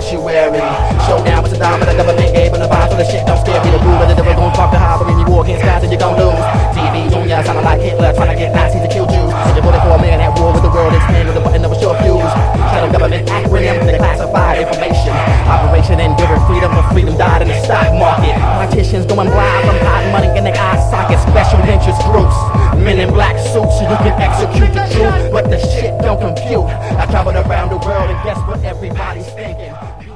sanctuary. Showdown with the dime, but the government gave an advice, so the shit don't scare me. The rule of the devil gon' talk to high, but when you war against God, then you gon' lose. TV on ya, sounding like Hitler, trying to get Nazis to kill Jews. So you voted for a man at war with the world, expanding the button of a short fuse. Shadow government acronym, they classified information. Operation Enduring Freedom, but freedom died in the stock market. Politicians going blind from hot money in their eye sockets. Special interest groups, men in black suits, so you can execute the truth, but the shit don't compute. I traveled around the world and guess what everybody's thinking.